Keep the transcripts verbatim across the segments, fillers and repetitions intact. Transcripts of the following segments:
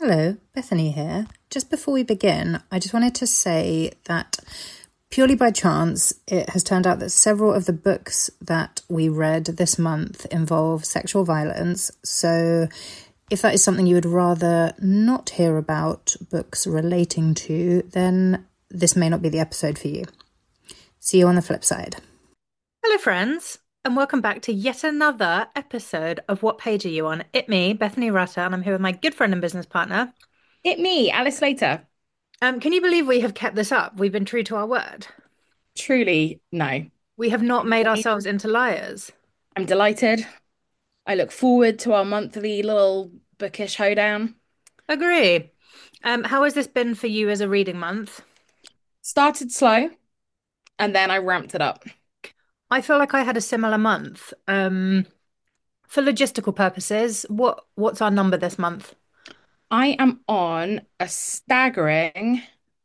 Hello, Bethany here. Just before we begin, I just wanted to say that purely by chance, it has turned out that several of the books that we read this month involve sexual violence. So if that is something you would rather not hear about books relating to, then this may not be the episode for you. See you on the flip side. Hello, friends, and welcome back to yet another episode of What Page Are You On? It me, Bethany Rutter, and I'm here with my good friend and business partner. It me, Alice Slater. Um, can you believe we have kept this up? We've been true to our word. Truly, no. We have not made ourselves into liars. I'm delighted. I look forward to our monthly little bookish hoedown. Agree. Um, how has this been for you as a reading month? Started slow, and then I ramped it up. I feel like I had a similar month. Um, for logistical purposes, what what's our number this month? I am on a staggering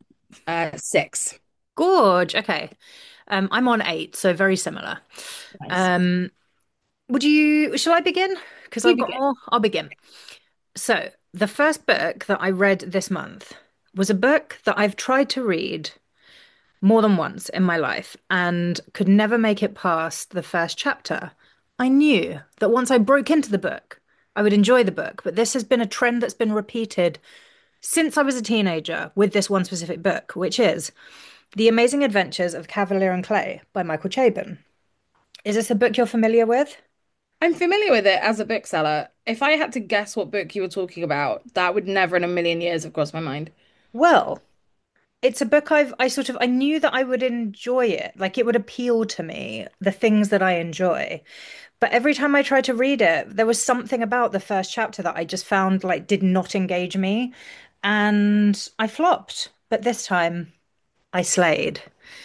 uh six. Gorge. Okay. Um, I'm on eight, so very similar. Nice. Um, would you, shall I begin? Because You I've got begin. more. I'll begin. So, the first book that I read this month was a book that I've tried to read more than once in my life and could never make it past the first chapter. I knew that once I broke into the book, I would enjoy the book, but this has been a trend that's been repeated since I was a teenager with this one specific book, which is The Amazing Adventures of Cavalier and Clay by Michael Chabon. Is this a book you're familiar with? I'm familiar with it as a bookseller. If I had to guess what book you were talking about, that would never in a million years have crossed my mind. Well, it's a book I've I sort of I knew that I would enjoy it, like it would appeal to me, the things that I enjoy. But every time I tried to read it, there was something about the first chapter that I just found like did not engage me, and I flopped. But this time I slayed.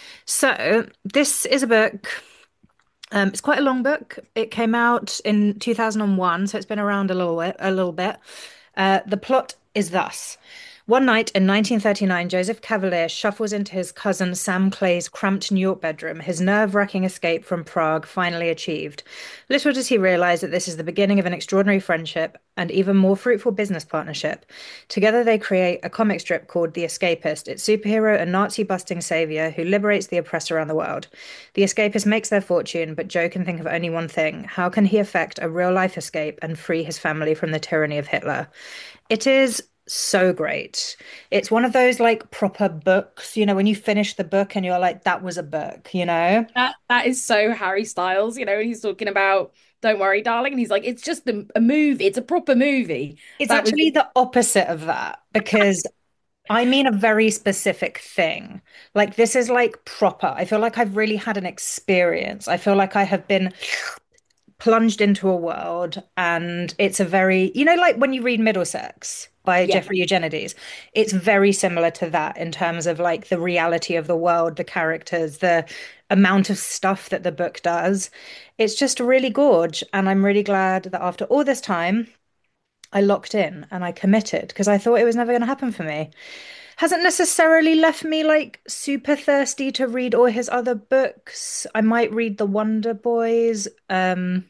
So this is a book. Um, it's quite a long book. It came out in two thousand one, so it's been around a little bit, a little bit. Uh, the plot is thus. One night in nineteen thirty-nine, Joseph Cavalier shuffles into his cousin Sam Clay's cramped New York bedroom, his nerve-wracking escape from Prague finally achieved. Little does he realize that this is the beginning of an extraordinary friendship and even more fruitful business partnership. Together they create a comic strip called The Escapist, its superhero and Nazi-busting savior who liberates the oppressed around the world. The Escapist makes their fortune, but Joe can think of only one thing. How can he effect a real-life escape and free his family from the tyranny of Hitler? It is so great. It's one of those like proper books, you know, when you finish the book and you're like, that was a book, you know? That that is so Harry Styles, you know, when he's talking about Don't worry, darling, and he's like, it's just a, a movie, it's a proper movie. It's That was actually the opposite of that because I mean a very specific thing. Like this is like proper. I feel like I've really had an experience. I feel like I have been plunged into a world and it's a very, you know, like when you read Middlesex by yeah. Jeffrey Eugenides, it's very similar to that in terms of like the reality of the world, the characters, the amount of stuff that the book does. It's just really gorge. And I'm really glad that after all this time, I locked in and I committed because I thought it was never going to happen for me. Hasn't necessarily left me like super thirsty to read all his other books. I might read The Wonder Boys. Um,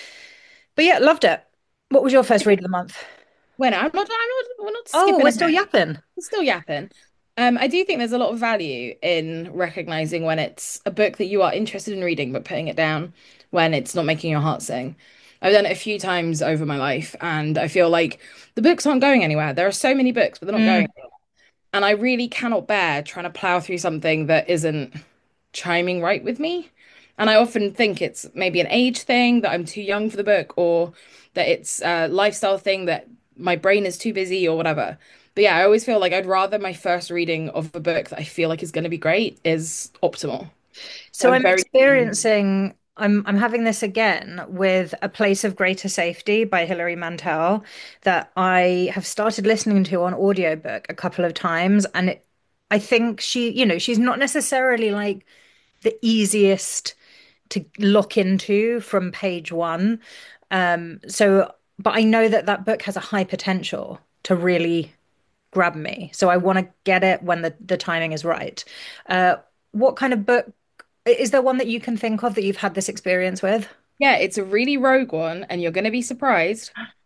but yeah, loved it. What was your first read of the month? When I'm not, I'm not, we're not Oh, skipping we're still ahead. yapping. We're still yapping. Um, I do think there's a lot of value in recognizing when it's a book that you are interested in reading, but putting it down when it's not making your heart sing. I've done it a few times over my life, and I feel like the books aren't going anywhere. There are so many books, but they're not Mm. going anywhere. And I really cannot bear trying to plow through something that isn't chiming right with me. And I often think it's maybe an age thing that I'm too young for the book, or that it's a lifestyle thing that my brain is too busy or whatever. But yeah, I always feel like I'd rather my first reading of a book that I feel like is going to be great is optimal. So So I'm I'm very, experiencing, I'm I'm having this again with A Place of Greater Safety by Hilary Mantel that I have started listening to on audiobook a couple of times. And it, I think she, you know, she's not necessarily like the easiest to lock into from page one. Um, so, but I know that that book has a high potential to really grab me. So I want to get it when the, the timing is right. Uh, what kind of book is there one that you can think of that you've had this experience with? yeah, it's a really rogue one, and you're going to be surprised.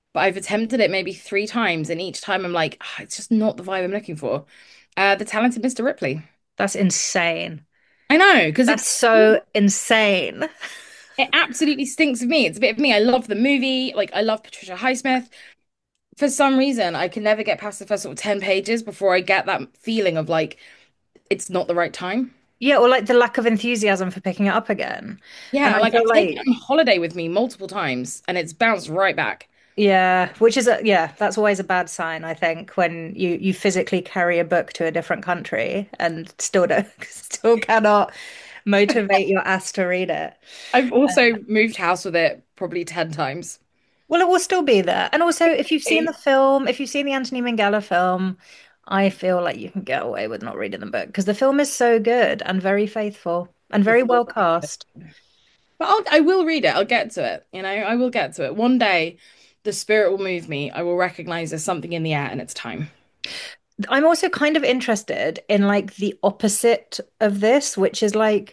but I've attempted it maybe three times, and each time I'm like, "Ah, it's just not the vibe I'm looking for." Uh, The Talented Mister Ripley. That's insane. I know, because That's it's so insane. it absolutely stinks of me. It's a bit of me. I love the movie. Like I love Patricia Highsmith. For some reason, I can never get past the first sort of ten pages before I get that feeling of like it's not the right time. Yeah, or like the lack of enthusiasm for picking it up again. And Yeah, I like feel I've taken like, it on holiday with me multiple times and it's bounced right back. yeah, which is a, yeah, that's always a bad sign, I think, when you you physically carry a book to a different country and still don't still cannot motivate your ass to read it. I've also moved house with it probably ten times. Well, it will still be there. And also, if you've seen the film, if you've seen the Anthony Minghella film, I feel like you can get away with not reading the book because the film is so good and very faithful and The very film. well cast. But I'll, I will read it. I'll get to it. You know, I will get to it. One day, the spirit will move me. I will recognize there's something in the air and it's time. I'm also kind of interested in like the opposite of this, which is like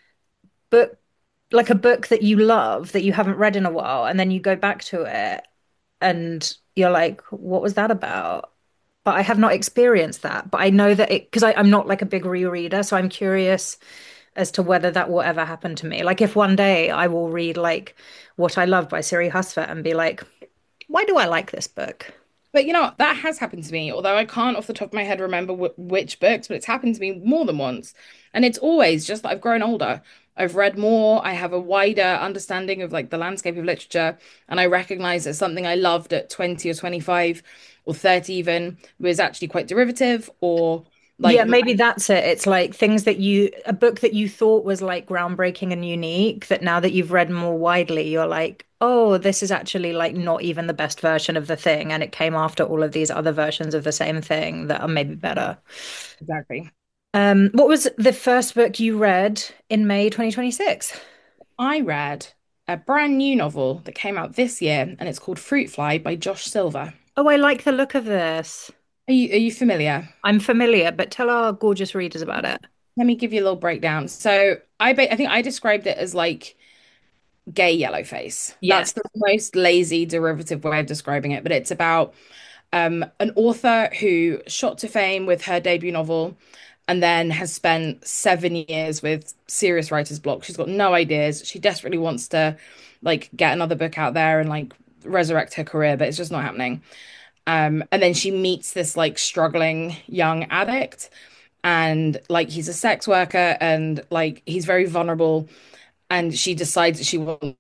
book like a book that you love that you haven't read in a while, and then you go back to it and you're like, what was that about? But I have not experienced that. But I know that it because I'm not like a big rereader, so I'm curious as to whether that will ever happen to me. Like if one day I will read like What I Love by Siri Husford and be like, why do I like this book? But you know, that has happened to me, although I can't off the top of my head remember wh which books, but it's happened to me more than once. And it's always just that I've grown older. I've read more, I have a wider understanding of like the landscape of literature, and I recognize that something I loved at twenty or twenty-five or thirty even was actually quite derivative or Yeah, like the maybe that's it. It's like things that you, a book that you thought was like groundbreaking and unique, that now that you've read more widely, you're like, oh, this is actually like not even the best version of the thing. And it came after all of these other versions of the same thing that are maybe better. exactly. Um, what was the first book you read in May twenty twenty-six? I read a brand new novel that came out this year and it's called Fruit Fly by Josh Silver. Oh, I like the look of this. Are you are you familiar? I'm familiar, but tell our gorgeous readers about it. Let me give you a little breakdown. So I ba I think I described it as like gay yellow face. Yeah. That's the most lazy derivative way of describing it, but it's about um, an author who shot to fame with her debut novel and then has spent seven years with serious writer's block. She's got no ideas. She desperately wants to like get another book out there and like resurrect her career, but it's just not happening. Um, and then she meets this like struggling young addict and like he's a sex worker and like he's very vulnerable and she decides that she wants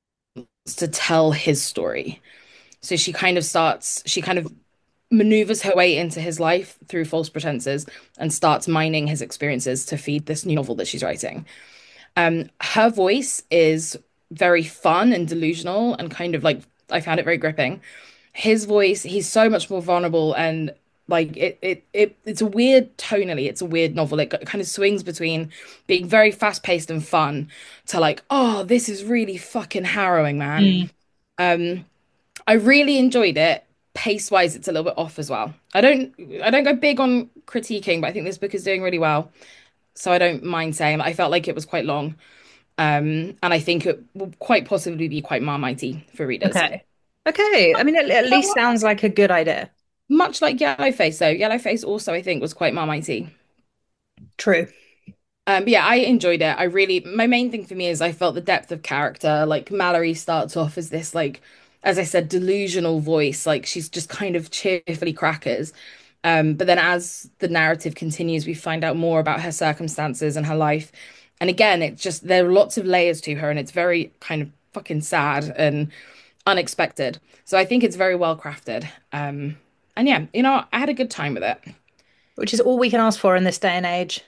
to tell his story. So she kind of starts, she kind of maneuvers her way into his life through false pretenses and starts mining his experiences to feed this new novel that she's writing. Um, her voice is very fun and delusional and kind of like I found it very gripping. His voice, he's so much more vulnerable and like it it, it it's a weird tonally, it's a weird novel. It kind of swings between being very fast-paced and fun to like, oh, this is really fucking harrowing, man. Mm. Um, I really enjoyed it. Pace-wise, it's a little bit off as well. I don't I don't go big on critiquing, but I think this book is doing really well. So I don't mind saying I felt like it was quite long. Um, and I think it will quite possibly be quite marmitey for readers. Okay. Okay. I mean, it at You know least what? sounds like a good idea. Much like Yellowface, though. Yellowface also, I think, was quite marmitey. True. Um, but yeah, I enjoyed it. I really, my main thing for me is I felt the depth of character. Like Mallory starts off as this, like, as I said, delusional voice. Like she's just kind of cheerfully crackers. Um, but then as the narrative continues, we find out more about her circumstances and her life. And again, it's just there are lots of layers to her, and it's very kind of fucking sad and unexpected. So I think it's very well crafted. Um, and yeah, you know, I had a good time with it. Which is all we can ask for in this day and age.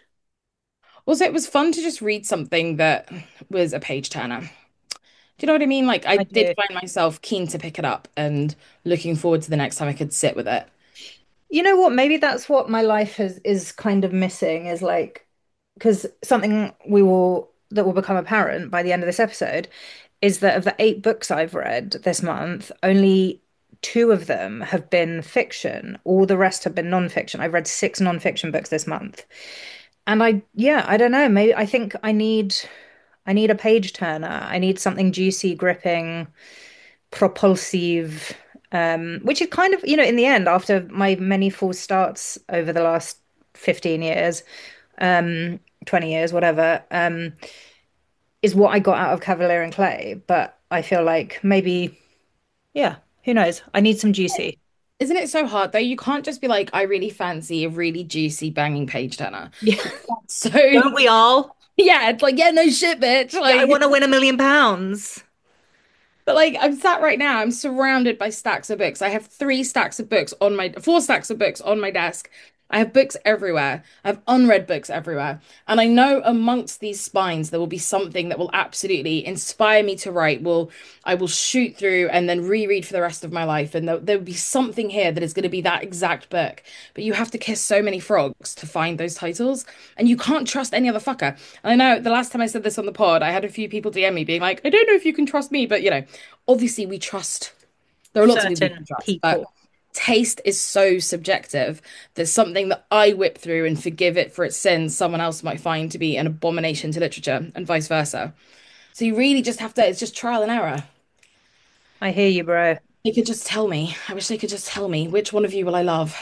Also, it was fun to just read something that was a page turner. Do you know what I mean? Like, I I did do. find myself keen to pick it up and looking forward to the next time I could sit with it. You know what? Maybe that's what my life is is kind of missing is like because something we will that will become apparent by the end of this episode is that of the eight books I've read this month, only two of them have been fiction. All the rest have been non-fiction. I've read six non-fiction books this month. And I, yeah, I don't know. Maybe I think I need I need a page turner. I need something juicy, gripping, propulsive. um, which is kind of, you know, in the end, after my many false starts over the last fifteen years, um, twenty years, whatever, um, is what I got out of Cavalier and Clay. But I feel like maybe, yeah, who knows? I need some juicy. Isn't it so hard though? You can't just be like, I really fancy a really juicy banging page turner. Yeah, So don't we all? yeah, it's like, yeah, no shit, bitch. Yeah, I Like, want to win a million pounds. but like I'm sat right now, I'm surrounded by stacks of books. I have three stacks of books on my four stacks of books on my desk. I have books everywhere. I have unread books everywhere. And I know amongst these spines there will be something that will absolutely inspire me to write. Will I will shoot through and then reread for the rest of my life. And there, there will be something here that is going to be that exact book. But you have to kiss so many frogs to find those titles. And you can't trust any other fucker. And I know the last time I said this on the pod, I had a few people D M me being like, I don't know if you can trust me, but you know, obviously we trust. There are lots of people we can Certain trust, but people. taste is so subjective. There's something that I whip through and forgive it for its sins, someone else might find to be an abomination to literature, and vice versa. So you really just have to, it's just trial and error. I hear you, bro. They could just tell me. I wish they could just tell me which one of you will I love.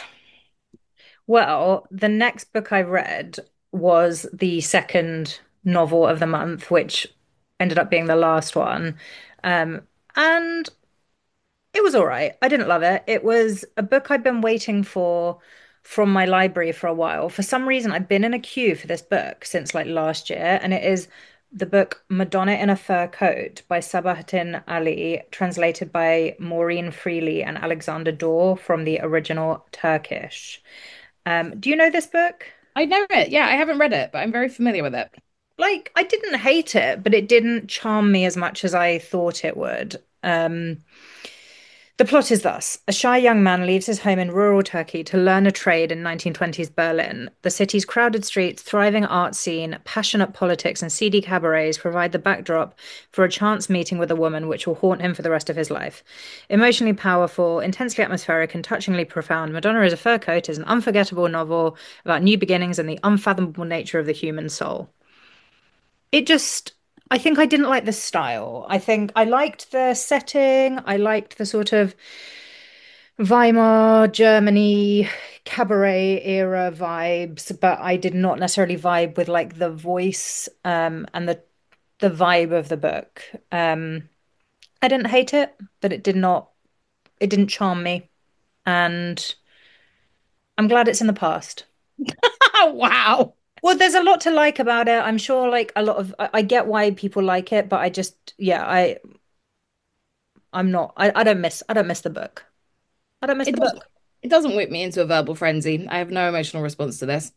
Well, the next book I read was the second novel of the month, which ended up being the last one. Um, and it was all right. I didn't love it. It was a book I'd been waiting for from my library for a while. For some reason, I've been in a queue for this book since like last year, and it is the book Madonna in a Fur Coat by Sabahattin Ali, translated by Maureen Freely and Alexander Dorr from the original Turkish. Um, do you know this book? I know it. Yeah, I haven't read it, but I'm very familiar with it. Like, I didn't hate it, but it didn't charm me as much as I thought it would. Um, The plot is thus: a shy young man leaves his home in rural Turkey to learn a trade in nineteen twenties Berlin. The city's crowded streets, thriving art scene, passionate politics, and seedy cabarets provide the backdrop for a chance meeting with a woman which will haunt him for the rest of his life. Emotionally powerful, intensely atmospheric, and touchingly profound, Madonna is a Fur Coat is an unforgettable novel about new beginnings and the unfathomable nature of the human soul. It just, I think I didn't like the style. I think I liked the setting. I liked the sort of Weimar, Germany, cabaret era vibes, but I did not necessarily vibe with like the voice um and the the vibe of the book. Um I didn't hate it, but it did not it didn't charm me. And I'm glad it's in the past. Wow. Well, there's a lot to like about it. I'm sure like a lot of I, I get why people like it, but I just yeah, I I'm not I, I don't miss I don't miss the book. I don't miss It the doesn't book. it doesn't whip me into a verbal frenzy. I have no emotional response to this.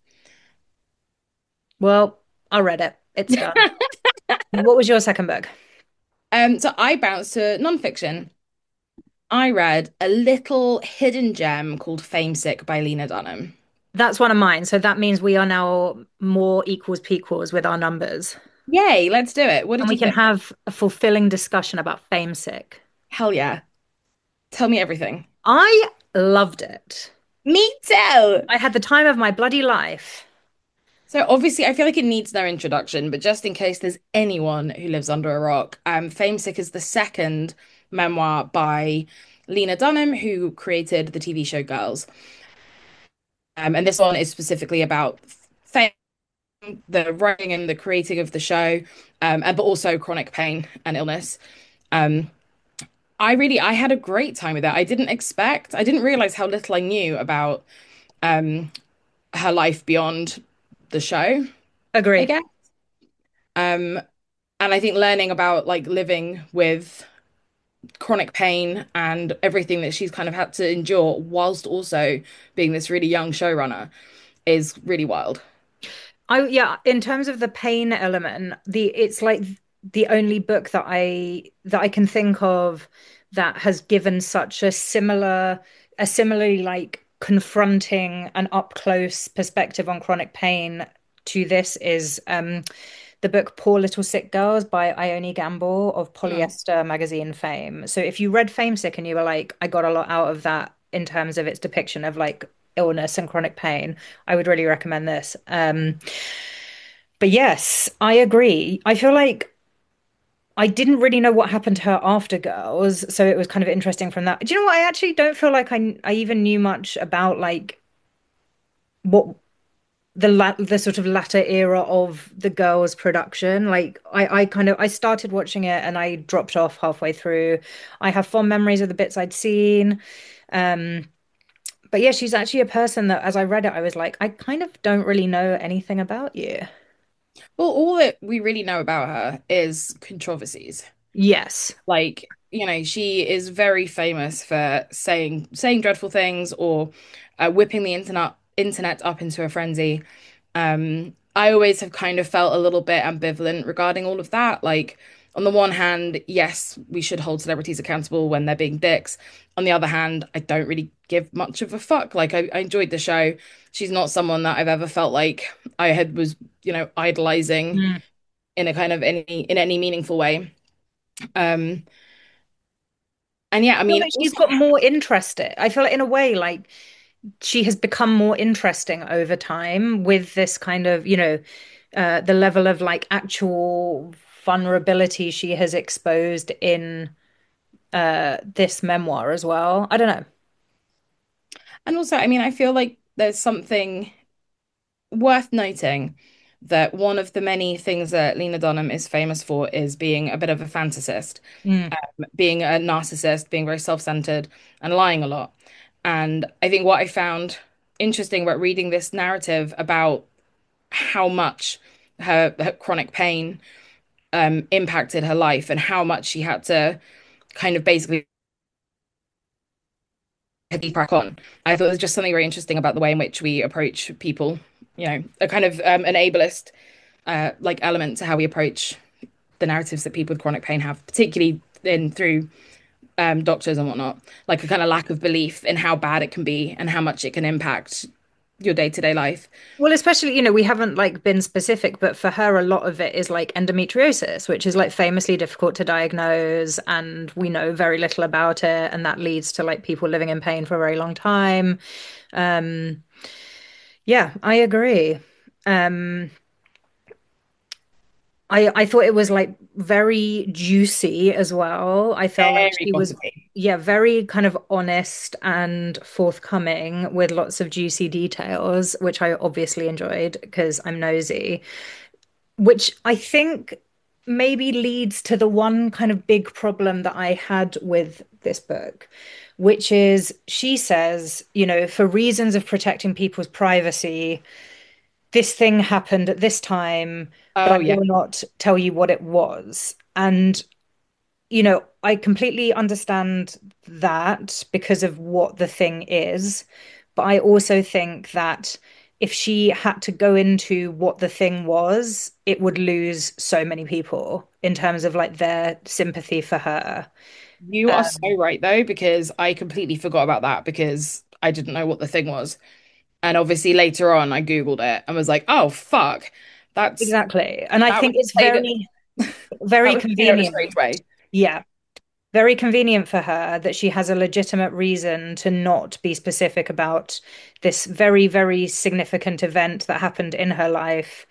Well, I read it. It's done. What was your second book? Um, so I bounced to nonfiction. I read a little hidden gem called Famesick by Lena Dunham. That's one of mine. So that means we are now more equals pequals with our numbers. Yay, let's do it. What And did we you can think? have a fulfilling discussion about Famesick. Hell yeah. Tell me everything. I loved it. Me too. I had the time of my bloody life. So obviously, I feel like it needs no introduction, but just in case there's anyone who lives under a rock, um, Famesick is the second memoir by Lena Dunham, who created the T V show Girls. Um, and this one is specifically about fame, the writing and the creating of the show, um, and but also chronic pain and illness. Um, I really, I had a great time with it. I didn't expect, I didn't realize how little I knew about um, her life beyond the show, I Agree. guess. Um, and I think learning about like living with chronic pain and everything that she's kind of had to endure whilst also being this really young showrunner is really wild. I yeah, in terms of the pain element, the it's like the only book that I that I can think of that has given such a similar a similarly like confronting and up close perspective on chronic pain to this is um the book Poor Little Sick Girls by Ione Gamble of Mm. Polyester magazine fame. So if you read Famesick and you were like, I got a lot out of that in terms of its depiction of like illness and chronic pain, I would really recommend this. Um, but yes, I agree. I feel like I didn't really know what happened to her after Girls, so it was kind of interesting from that. Do you know what? I actually don't feel like I I even knew much about like what the la the sort of latter era of the Girls production. Like I I kind of I started watching it and I dropped off halfway through. I have fond memories of the bits I'd seen. Um, but yeah, she's actually a person that as I read it, I was like, I kind of don't really know anything about you. Well, all that we really know about her is controversies. Yes. Like, you know, she is very famous for saying saying dreadful things or uh, whipping the internet internet up into a frenzy. Um, I always have kind of felt a little bit ambivalent regarding all of that. Like, on the one hand, yes, we should hold celebrities accountable when they're being dicks. On the other hand, I don't really give much of a fuck. Like, I, I enjoyed the show. She's not someone that I've ever felt like I had was, you know, idolizing Mm. in a kind of any in any meaningful way. Um, and yeah, I I feel mean, like she's also, got more interested. I feel like in a way, like she has become more interesting over time with this kind of, you know, uh, the level of like actual vulnerability she has exposed in uh this memoir as well. I don't know. and also, I mean, I feel like there's something worth noting that one of the many things that Lena Dunham is famous for is being a bit of a fantasist, Mm. being a narcissist, being very self-centered, and lying a lot. And I think what I found interesting about reading this narrative about how much her, her chronic pain um, impacted her life and how much she had to kind of basically crack on. I thought there was just something very interesting about the way in which we approach people, you know, a kind of um, an ableist uh, like element to how we approach the narratives that people with chronic pain have, particularly in through um, doctors and whatnot, like a kind of lack of belief in how bad it can be and how much it can impact your day-to-day life. Well, especially, you know, we haven't like been specific, but for her, a lot of it is like endometriosis, which is like famously difficult to diagnose, and we know very little about it, and that leads to like people living in pain for a very long time. Um, yeah, I agree. Um, I I thought it was like very juicy as well. I felt like Very she was, gossipy. yeah, very kind of honest and forthcoming with lots of juicy details, which I obviously enjoyed because I'm nosy, which I think maybe leads to the one kind of big problem that I had with this book, which is she says, you know, for reasons of protecting people's privacy, this thing happened at this time, but I Oh yeah. will not tell you what it was. And, you know, I completely understand that because of what the thing is. But I also think that if she had to go into what the thing was, it would lose so many people in terms of like their sympathy for her. You are so right though, because I completely forgot about that because I didn't know what the thing was. And obviously later on I Googled it and was like, oh fuck, that's Exactly. And I that think was it's played very, that very was played out in a convenient. strange way. Yeah. Very convenient for her that she has a legitimate reason to not be specific about this very, very significant event that happened in her life,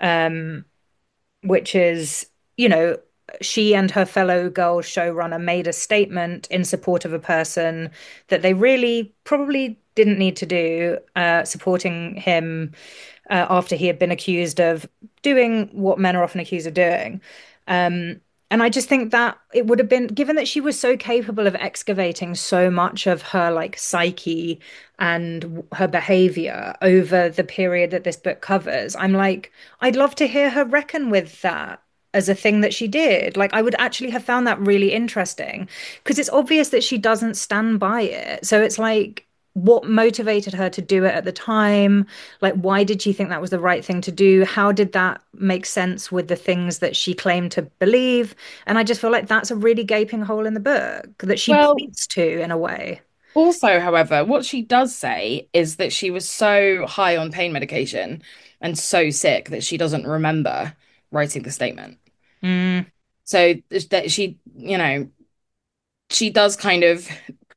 um, which is, you know, she and her fellow girl showrunner made a statement in support of a person that they really probably didn't need to do, uh, supporting him uh, after he had been accused of doing what men are often accused of doing. Um, and I just think that it would have been, given that she was so capable of excavating so much of her like psyche and her behavior over the period that this book covers, I'm like, I'd love to hear her reckon with that as a thing that she did. Like, I would actually have found that really interesting because it's obvious that she doesn't stand by it. So it's like, what motivated her to do it at the time? Like, why did she think that was the right thing to do? How did that make sense with the things that she claimed to believe? And I just feel like that's a really gaping hole in the book that she Well, points to in a way. also, however, what she does say is that she was so high on pain medication and so sick that she doesn't remember writing the statement. Mm, So that she, you know, she does kind of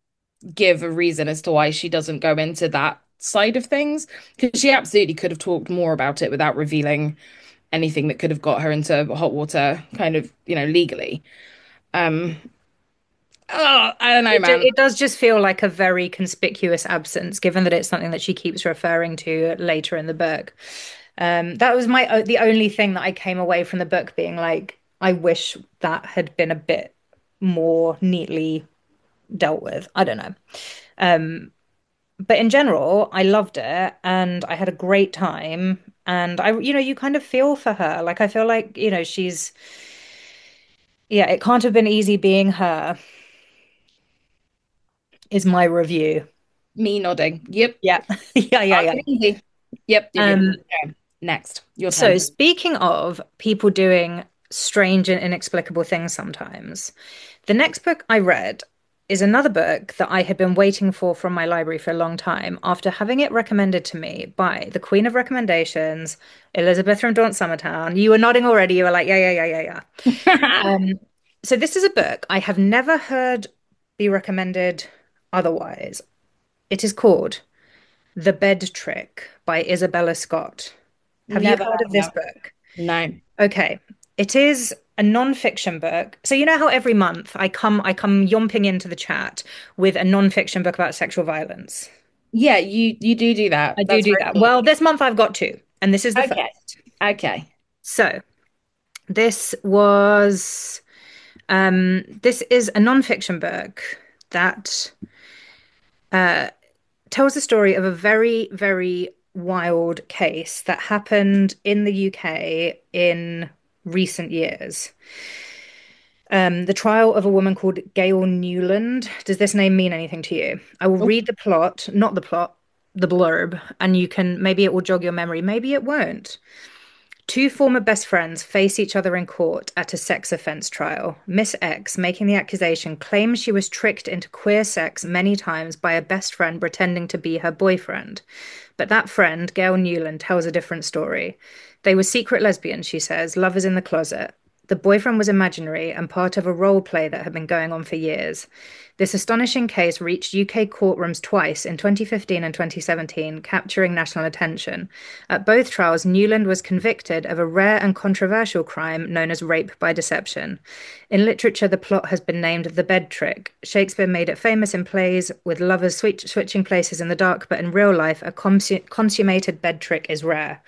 give a reason as to why she doesn't go into that side of things because she absolutely could have talked more about it without revealing anything that could have got her into hot water, kind of, you know, legally. Um, oh, I don't know, It, ju- man. it does just feel like a very conspicuous absence, given that it's something that she keeps referring to later in the book. Um, that was my o- the only thing that I came away from the book being like, I wish that had been a bit more neatly dealt with. I don't know. Um, but in general, I loved it and I had a great time. And I, you know, you kind of feel for her. Like I feel like, you know, she's, yeah, it can't have been easy being her, is my review. Me nodding. Yep. Yeah. Yeah, yeah, Can't yeah. be easy. Yep. Yep. Yep. Um, Okay. Next, your so turn. speaking of people doing strange and inexplicable things sometimes, the next book I read is another book that I had been waiting for from my library for a long time after having it recommended to me by the Queen of Recommendations, Elizabeth from Daunt Summertown. You were nodding already. You were like, yeah, yeah, yeah, yeah, yeah. Um, so this is a book I have never heard be recommended otherwise. It is called The Bed Trick by Isabella Scott. Have you Never heard of heard this of. book? No. Okay. It is a non-fiction book. So you know how every month I come I come yomping into the chat with a non-fiction book about sexual violence. Yeah, you you do do that. I do That's do very that. cool. Well, this month I've got two, and this is the Okay. first. Okay. So this was um this is a non-fiction book that uh tells the story of a very, very wild case that happened in the U K in recent years. Um, the trial of a woman called Gail Newland. Does this name mean anything to you? I will Oh, read the plot, not the plot, the blurb, and you can maybe it will jog your memory, maybe it won't. Two former best friends face each other in court at a sex offense trial. Miss X, making the accusation, claims she was tricked into queer sex many times by a best friend pretending to be her boyfriend. But that friend, Gail Newland, tells a different story. They were secret lesbians, she says, lovers in the closet. The boyfriend was imaginary and part of a role play that had been going on for years. This astonishing case reached U K courtrooms twice in twenty fifteen and twenty seventeen, capturing national attention. At both trials, Newland was convicted of a rare and controversial crime known as rape by deception. In literature, the plot has been named the bed trick. Shakespeare made it famous in plays, with lovers switch- switching places in the dark, but in real life, a consu- consummated bed trick is rare.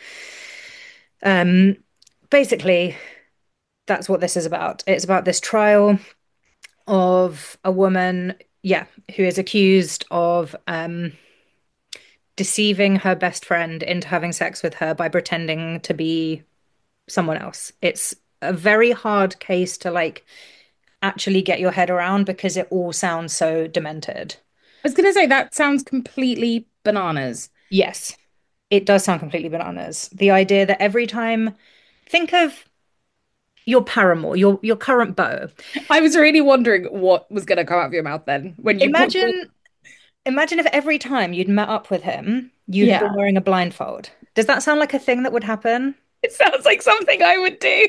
Um, basically, that's what this is about. It's about this trial of a woman, yeah, who is accused of um, deceiving her best friend into having sex with her by pretending to be someone else. It's a very hard case to like actually get your head around because it all sounds so demented. I was gonna say that sounds completely bananas. Yes, it does sound completely bananas. The idea that every time, think of your paramour, your your current beau. I was really wondering what was gonna come out of your mouth then when you put Imagine imagine if every time you'd met up with him, you had been yeah. wearing a blindfold. Does that sound like a thing that would happen? It sounds like something I would do.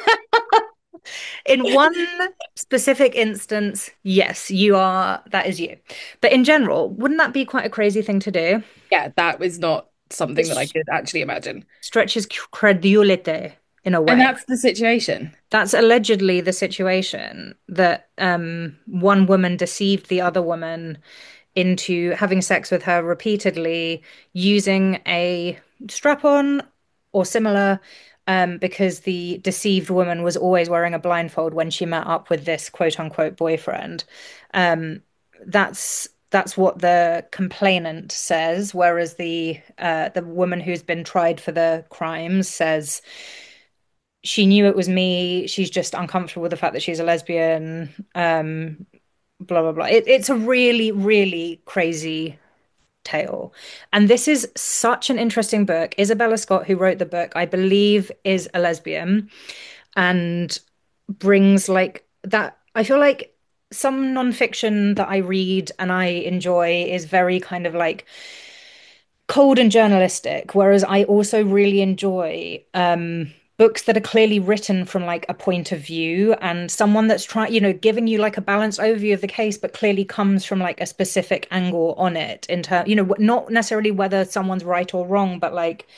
In one specific instance, yes, you are, that is you. But in general, wouldn't that be quite a crazy thing to do? Yeah, that was not something that I It could actually imagine. stretches credulity in a And way. that's the situation. That's allegedly the situation that um, one woman deceived the other woman into having sex with her repeatedly using a strap-on or similar, um, because the deceived woman was always wearing a blindfold when she met up with this quote unquote boyfriend. Um, that's that's what the complainant says, whereas the uh, the woman who's been tried for the crimes says she knew it was me. She's just uncomfortable with the fact that she's a lesbian. Um, blah blah blah. It, it's a really, really crazy tale. And this is such an interesting book. Isabella Scott, who wrote the book, I believe is a lesbian and brings like that. I feel like some nonfiction that I read and I enjoy is very kind of like cold and journalistic, whereas I also really enjoy um books that are clearly written from like a point of view and someone that's trying, you know, giving you like a balanced overview of the case, but clearly comes from like a specific angle on it in terms, you know, not necessarily whether someone's right or wrong, but like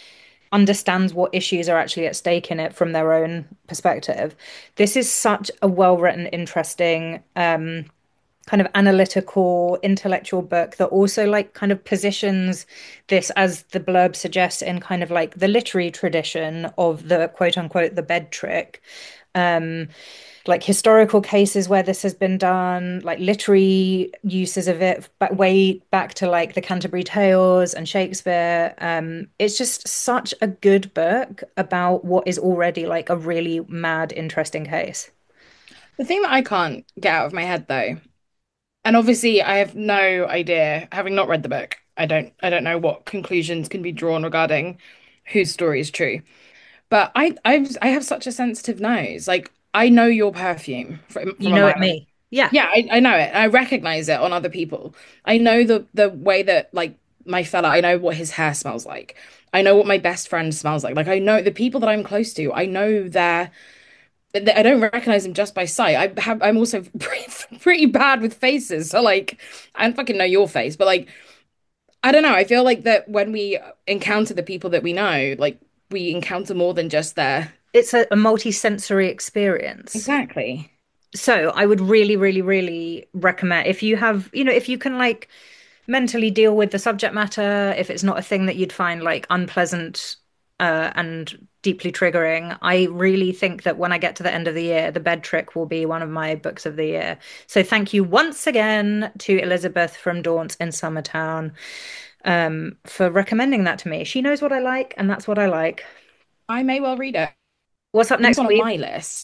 understands what issues are actually at stake in it from their own perspective. This is such a well-written, interesting, um, kind of analytical, intellectual book that also like kind of positions this, as the blurb suggests, in kind of like the literary tradition of the quote unquote the bed trick. Um, like historical cases where this has been done, like literary uses of it, but way back to like the Canterbury Tales and Shakespeare. Um, it's just such a good book about what is already like a really mad, interesting case. The thing that I can't get out of my head though, and obviously I have no idea, having not read the book, I don't I don't know what conclusions can be drawn regarding whose story is true. But I I've I have such a sensitive nose. Like I know your perfume from You from a know it, mile. me. Yeah. Yeah, I, I know it. I recognize it on other people. I know the the way that like my fella, I know what his hair smells like. I know what my best friend smells like. Like I know the people that I'm close to, I know their th- I don't recognize them just by sight. I have I'm also pretty, pretty bad with faces. So like I don't fucking know your face, but like I don't know. I feel like that when we encounter the people that we know, like we encounter more than just their It's a, a multi-sensory experience. exactly. So I would really, really, really recommend, if you have, you know, if you can like mentally deal with the subject matter, if it's not a thing that you'd find like unpleasant uh, and deeply triggering, I really think that when I get to the end of the year, The Bed Trick will be one of my books of the year. So thank you once again to Elizabeth from Daunt in Summertown um, for recommending that to me. She knows what I like, and that's what I like. I may well read it. What's up Next next one on week? my list.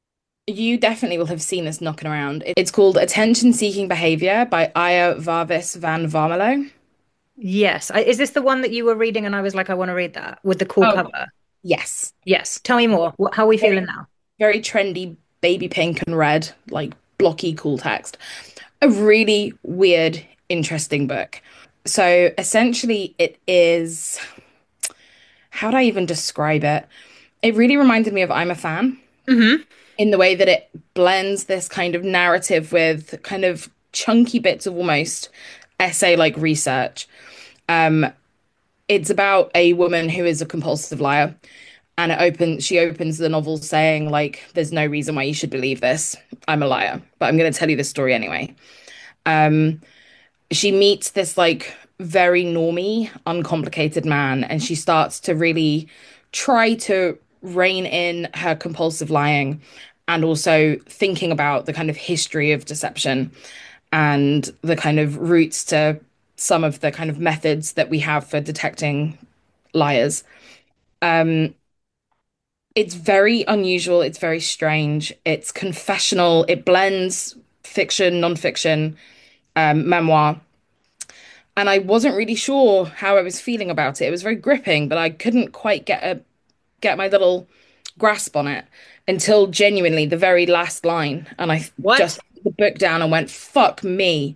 You definitely will have seen this knocking around. It's called Attention Seeking Behavior by Aya Varvis van Varmelo. Yes. I, is this the one that you were reading and I was like, I want to read that with the cool Oh, cover? yes. Yes. Tell me more. What, how are we feeling Very, now? very trendy baby pink and red, like blocky cool text. A really weird, interesting book. So essentially, it is, how do I even describe it? It really reminded me of I'm a Fan Hmm. in the way that it blends this kind of narrative with kind of chunky bits of almost essay like research. Um, it's about a woman who is a compulsive liar. And it opens, she opens the novel saying, like, there's no reason why you should believe this. I'm a liar, but I'm going to tell you this story anyway. Um, she meets this like very normy, uncomplicated man, and she starts to really try to rein in her compulsive lying and also thinking about the kind of history of deception and the kind of roots to some of the kind of methods that we have for detecting liars. Um, it's very unusual, it's very strange, it's confessional, it blends fiction, non-fiction, um, memoir. And I wasn't really sure how I was feeling about it. It was very gripping, but I couldn't quite get a get my little grasp on it until genuinely the very last line. And I What? just put the book down and went, fuck me,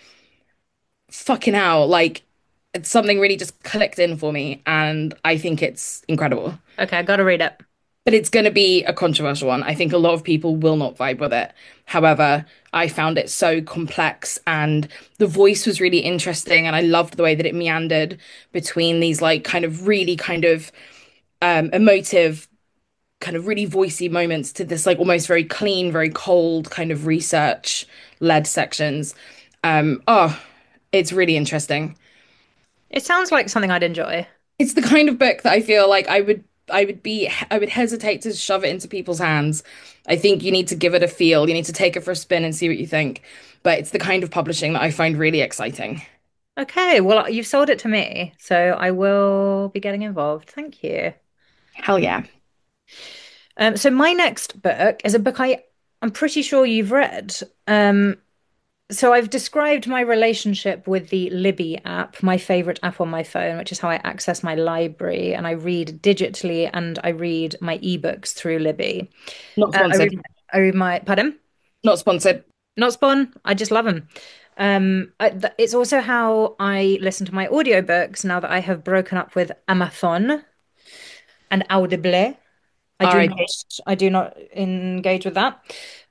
fucking hell. Like it's something really just clicked in for me. And I think it's incredible. Okay, I gotta read it. But it's going to be a controversial one. I think a lot of people will not vibe with it. However, I found it so complex and the voice was really interesting. And I loved the way that it meandered between these, like, kind of really kind of um, emotive, kind of really voicey moments to this, like, almost very clean, very cold kind of research led sections. Um, oh, it's really interesting. It sounds like something I'd enjoy. It's the kind of book that I feel like I would I would be I would hesitate to shove it into people's hands. I think you need to give it a feel. You need to take it for a spin and see what you think. But it's the kind of publishing that I find really exciting. Okay, well, you've sold it to me, so I will be getting involved. Thank you. Hell yeah. Um, so my next book is a book I I'm pretty sure you've read. Um, so I've described my relationship with the Libby app, my favorite app on my phone, which is how I access my library, and I read digitally and I read my ebooks through Libby. Not Uh, I sponsored. read, I read my, pardon? Not sponsored. Not Spawn. I just love them. Um, I, th it's also how I listen to my audiobooks now that I have broken up with Amazon and Audible. I do All right. not, I do not engage with that.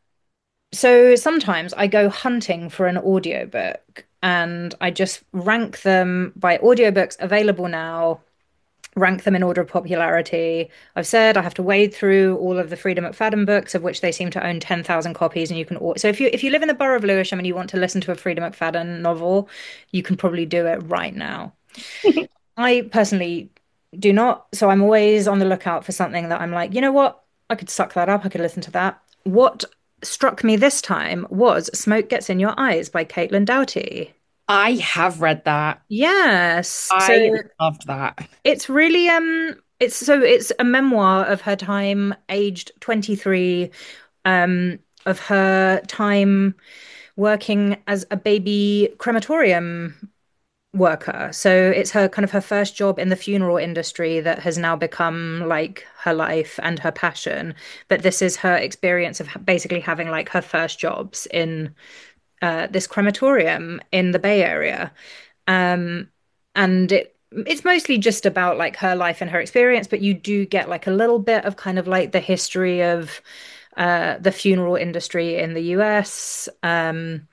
So sometimes I go hunting for an audiobook and I just rank them by audiobooks available now rank them in order of popularity. I've said I have to wade through all of the Frida McFadden books, of which they seem to own ten thousand copies, and you can. So if you if you live in the borough of Lewisham and you want to listen to a Frida McFadden novel, you can probably do it right now. I personally do not, so I'm always on the lookout for something that I'm like, you know what? I could suck that up. I could listen to that. What struck me this time was Smoke Gets in Your Eyes by Caitlin Doughty. I have read that. Yes. So I loved that. it's really um it's so it's a memoir of her time aged twenty-three, um of her time working as a baby crematorium worker. So it's her kind of her first job in the funeral industry that has now become like her life and her passion. But this is her experience of basically having like her first jobs in uh, this crematorium in the Bay Area. Um, and it it's mostly just about like her life and her experience, but you do get like a little bit of kind of like the history of uh, the funeral industry in the U S, um,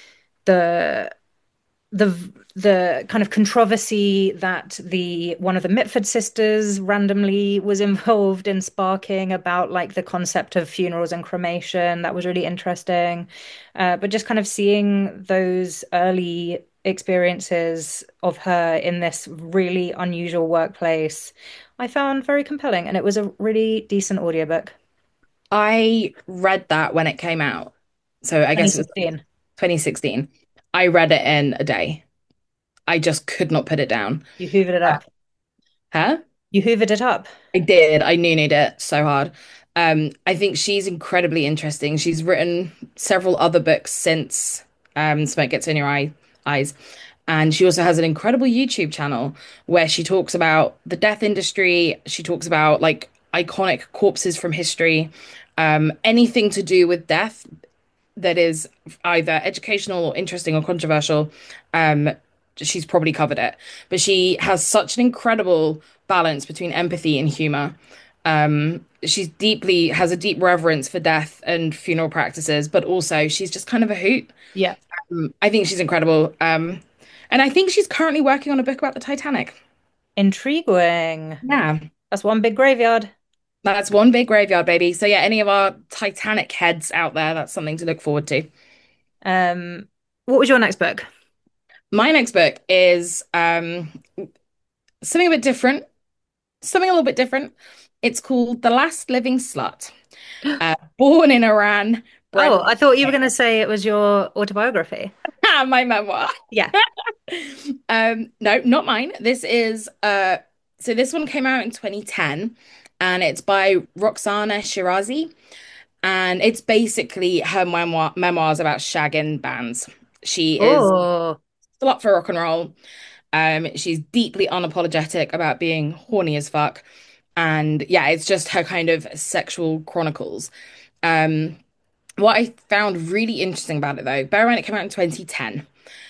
the the the kind of controversy that the one of the Mitford sisters randomly was involved in sparking about like the concept of funerals and cremation. That was really interesting. Uh, but just kind of seeing those early experiences of her in this really unusual workplace, I found very compelling, and it was a really decent audiobook. I read that when it came out. So I guess it was like twenty sixteen. twenty sixteen. I read it in a day. I just could not put it down. You hoovered it Uh, up. Huh? You hoovered it up. I did. I noonieed it so hard. Um, I think she's incredibly interesting. She's written several other books since um, Smoke Gets in Your Eye, Eyes. And she also has an incredible YouTube channel where she talks about the death industry. She talks about like iconic corpses from history, um, anything to do with death that is either educational or interesting or controversial. Um, she's probably covered it. But she has such an incredible balance between empathy and humor. Um, she's deeply has a deep reverence for death and funeral practices, but also she's just kind of a hoot. Yeah. Um, I think she's incredible. Um, and I think she's currently working on a book about the Titanic. Intriguing. Yeah, That's one big graveyard. that's one big graveyard, baby. So yeah, any of our Titanic heads out there, that's something to look forward to. Um, what was your next book? My next book is um, something a bit different, something a little bit different. It's called The Last Living Slut. Uh, born in Iran, bred Oh, I thought you were going to say it was your autobiography. my memoir. Yeah. Um, no, not mine. This is uh so this one came out in twenty ten and it's by Roxana Shirazi and it's basically her memoir memoirs about shagging bands. She is Oh, still up for rock and roll. Um, she's deeply unapologetic about being horny as fuck. And yeah, it's just her kind of sexual chronicles. Um, what I found really interesting about it though, bear in mind it came out in twenty ten.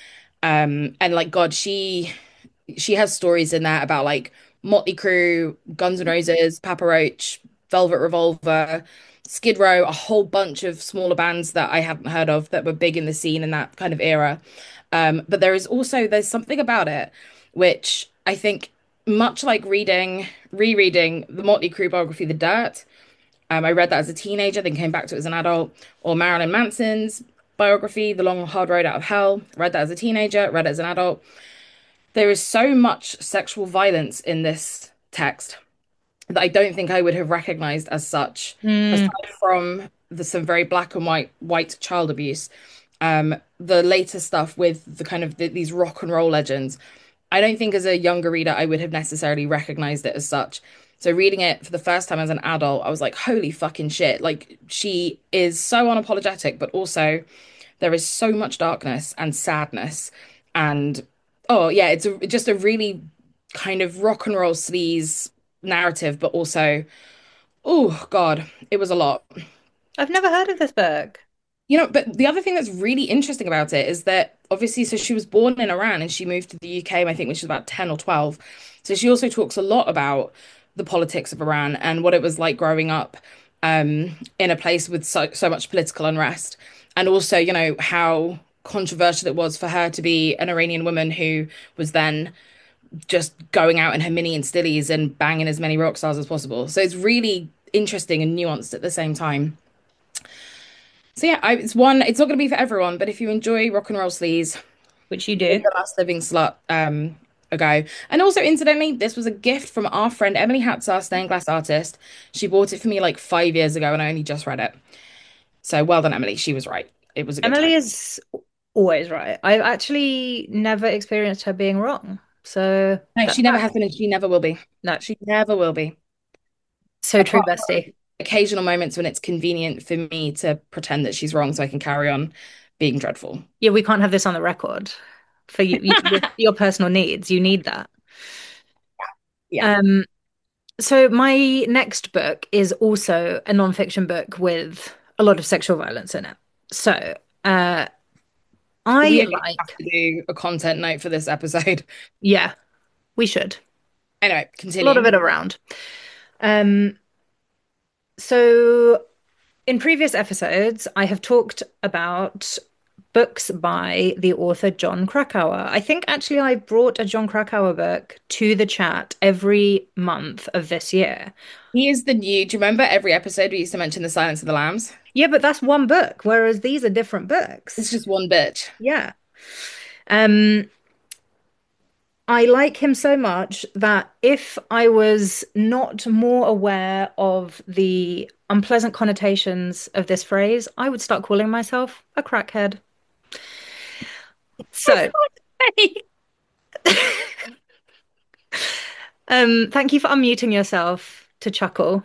Um, and like God, she she has stories in there about like Motley Crue, Guns N' Roses, Papa Roach, Velvet Revolver, Skid Row, a whole bunch of smaller bands that I hadn't heard of that were big in the scene in that kind of era. Um, but there is also there's something about it which I think much like reading rereading the Motley Crue biography, The Dirt. Um, I read that as a teenager, then came back to it as an adult, or Marilyn Manson's biography, The Long Hard Road Out of Hell. Read that as a teenager, read it as an adult. There is so much sexual violence in this text that I don't think I would have recognized as such, hmm. aside from the some very black and white white child abuse. Um, the later stuff with the kind of the, these rock and roll legends, I don't think as a younger reader I would have necessarily recognized it as such. So reading it for the first time as an adult, I was like, holy fucking shit. Like she is so unapologetic, but also there is so much darkness and sadness. And oh yeah, it's a, just a really kind of rock and roll sleaze narrative, but also, oh God, it was a lot. I've never heard of this book. You know, but the other thing that's really interesting about it is that obviously, so she was born in Iran and she moved to the U K, I think, when she was about ten or twelve. So she also talks a lot about the politics of Iran and what it was like growing up um, in a place with so, so much political unrest. And also, you know, how controversial it was for her to be an Iranian woman who was then just going out in her mini and stillies and banging as many rock stars as possible. So it's really interesting and nuanced at the same time. So yeah, I, it's one. It's not going to be for everyone, but if you enjoy rock and roll sleaze, Which you give do. The Last Living Slut um, a go. And also, incidentally, this was a gift from our friend Emily Hatzar, stained glass artist. She bought it for me like five years ago, and I only just read it. So well done, Emily. She was right. It was a good time. Emily is always right. I've actually never experienced her being wrong. So No, that's she never that. has been, and she never will be. No, She never will be. so true, Apart bestie. occasional moments when it's convenient for me to pretend that she's wrong so I can carry on being dreadful. Yeah, we can't have this on the record for you, you your, your personal needs. You need that. Yeah. Um, so my next book is also a nonfiction book with a lot of sexual violence in it. So, uh, We I are going to have like, to do a content note for this episode. yeah, we should. Anyway, A lot of continue. it around. Um, so in previous episodes, I have talked about books by the author John Krakauer. I think actually I brought a John Krakauer book to the chat every month of this year. He is the new. Do you remember every episode we used to mention The Silence of the Lambs? Yeah, but that's one book, whereas these are different It's books. just one bitch. Yeah. Um, I like him so much that if I was not more aware of the unpleasant connotations of this phrase, I would start calling myself a crackhead. So, um, thank you for unmuting yourself to chuckle.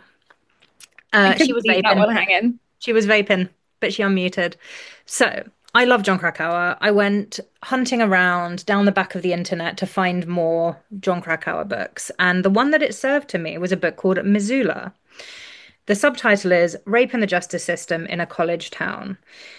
I Uh, she couldn't was leave that vaping. one hanging. She was vaping, but she unmuted. So, I love John Krakauer. I went hunting around down the back of the internet to find more John Krakauer books, and the one that it served to me was a book called Missoula. The subtitle is Rape in the Justice System in a College Town.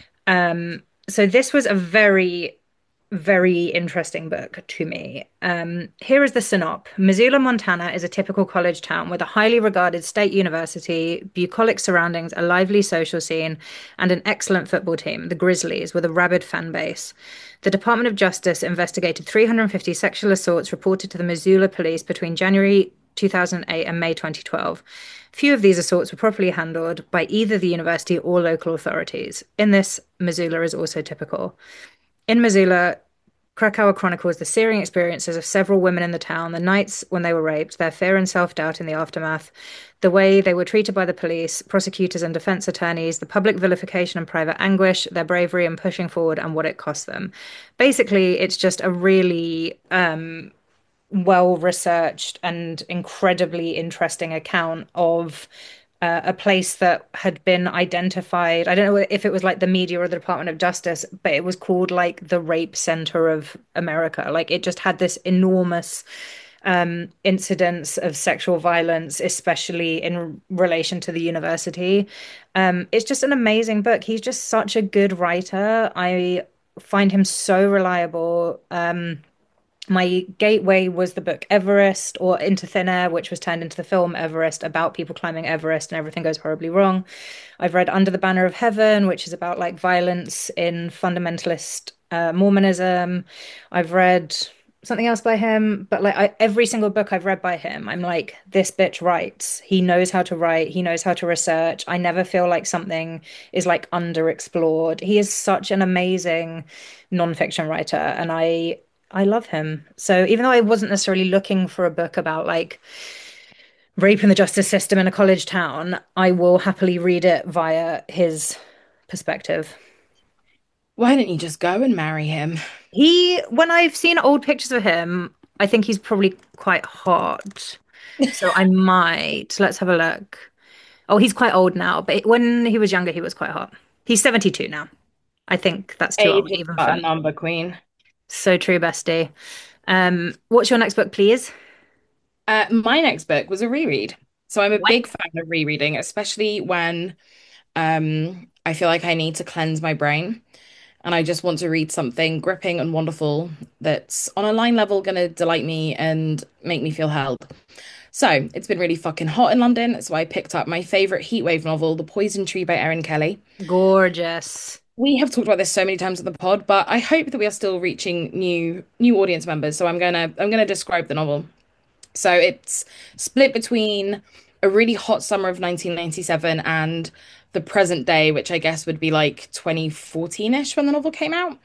Um, so this was a very, very interesting book to me. Um, here is the synop. Missoula, Montana is a typical college town with a highly regarded state university, bucolic surroundings, a lively social scene, and an excellent football team, the Grizzlies, with a rabid fan base. The Department of Justice investigated three hundred fifty sexual assaults reported to the Missoula police between January two thousand eight and May twenty twelve. Few of these assaults were properly handled by either the university or local authorities. In this, Missoula is also typical. In Missoula, Krakauer chronicles the searing experiences of several women in the town, the nights when they were raped, their fear and self-doubt in the aftermath, the way they were treated by the police, prosecutors, and defense attorneys, the public vilification and private anguish, their bravery in pushing forward, and what it cost them. Basically, it's just a really um, well-researched and incredibly interesting account of uh, a place that had been identified. I don't know if it was like the media or the Department of Justice, but it was called like the rape center of America. Like it just had this enormous um, incidence of sexual violence, especially in relation to the university. Um, it's just an amazing book. He's just such a good writer. I find him so reliable. Um, my gateway was the book Everest or Into Thin Air, which was turned into the film Everest about people climbing Everest and everything goes horribly wrong. I've read Under the Banner of Heaven, which is about like violence in fundamentalist uh, Mormonism. I've read something else by him, but like I, every single book I've read by him, I'm like, this bitch writes. He knows how to write. He knows how to research. I never feel like something is like underexplored. He is such an amazing nonfiction writer, and I I love him. So even though I wasn't necessarily looking for a book about like rape in the justice system in a college town, I will happily read it via his perspective. Why don't you just go and marry him? He, when I've seen old pictures of him, I think he's probably quite hot. So I might, let's have a look. Oh, he's quite old now, but when he was younger, he was quite hot. He's seventy-two now. I think that's too Age old is even for but a me. number, queen. So true, bestie. Um, what's your next book, please? Uh, my next book was a reread. So I'm a What? big fan of rereading, especially when um, I feel like I need to cleanse my brain and I just want to read something gripping and wonderful that's on a line level going to delight me and make me feel held. So it's been really fucking hot in London, so I picked up my favorite heatwave novel, The Poison Tree by Erin Kelly. Gorgeous. We have talked about this so many times on the pod, but I hope that we are still reaching new new audience members. So I'm gonna I'm gonna describe the novel. So it's split between a really hot summer of nineteen ninety-seven and the present day, which I guess would be like twenty fourteen-ish when the novel came out.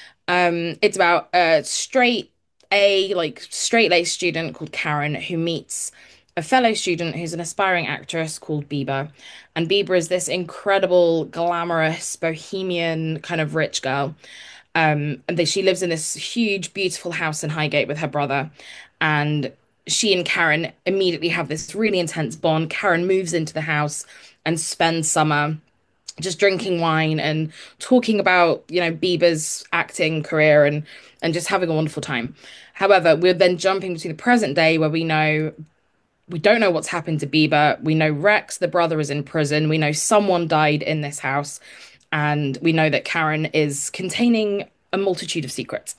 Um, it's about a straight A, like straight laced student called Karen who meets a fellow student who's an aspiring actress called Bieber. And Bieber is this incredible, glamorous, bohemian kind of rich girl. Um, and they, she lives in this huge, beautiful house in Highgate with her brother. And she and Karen immediately have this really intense bond. Karen moves into the house and spends summer just drinking wine and talking about, you know, Bieber's acting career and and just having a wonderful time. However, we're then jumping to the present day where we know we don't know what's happened to Bieber. We know Rex, the brother, is in prison. We know someone died in this house, and we know that Karen is containing a multitude of secrets.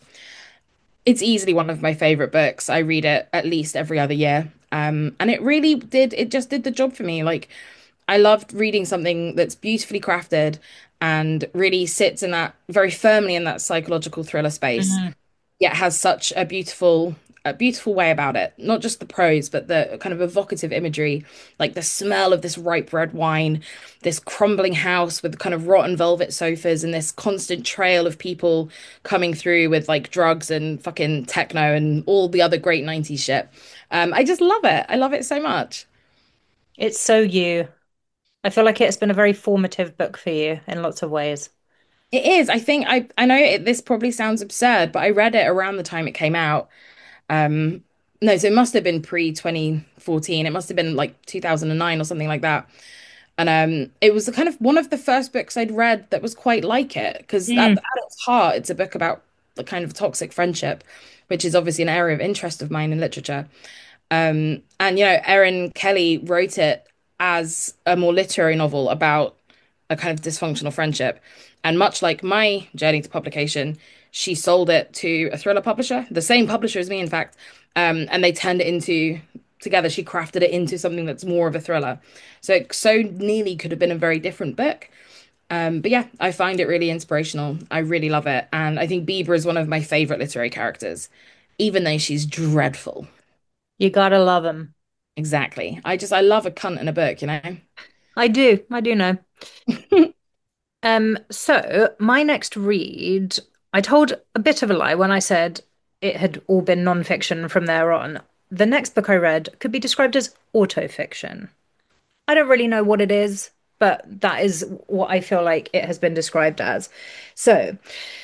It's easily one of my favorite books. I read it at least every other year. Um, and it really did, it just did the job for me. Like, I loved reading something that's beautifully crafted and really sits in that very firmly in that psychological thriller space, Mhm. yet has such a beautiful, a beautiful way about it. Not just the prose, but the kind of evocative imagery, like the smell of this ripe red wine, this crumbling house with kind of rotten velvet sofas, and this constant trail of people coming through with like drugs and fucking techno and all the other great nineties shit. Um, I just love it. I love it so much. It's so you. I feel like it's been a very formative book for you in lots of ways. It is. I think I I know it, this probably sounds absurd, but I read it around the time it came out. Um, no, so it must have been pre twenty fourteen. It must have been like two thousand nine or something like that. And um, it was the kind of one of the first books I'd read that was quite like it, because at, Mm. at its heart, it's a book about the kind of toxic friendship, which is obviously an area of interest of mine in literature. Um, and you know, Erin Kelly wrote it as a more literary novel about a kind of dysfunctional friendship. And much like my journey to publication, she sold it to a thriller publisher, the same publisher as me, in fact. Um, and they turned it into together. She crafted it into something that's more of a thriller. So it so nearly could have been a very different book. Um, but yeah, I find it really inspirational. I really love it. And I think Bieber is one of my favorite literary characters, even though she's dreadful. You gotta love him. Exactly. I just I love a cunt in a book, you know. I do. I do know. Um, so my next read, I told a bit of a lie when I said it had all been nonfiction from there on. The next book I read could be described as autofiction. I don't really know what it is, but that is what I feel like it has been described as. So,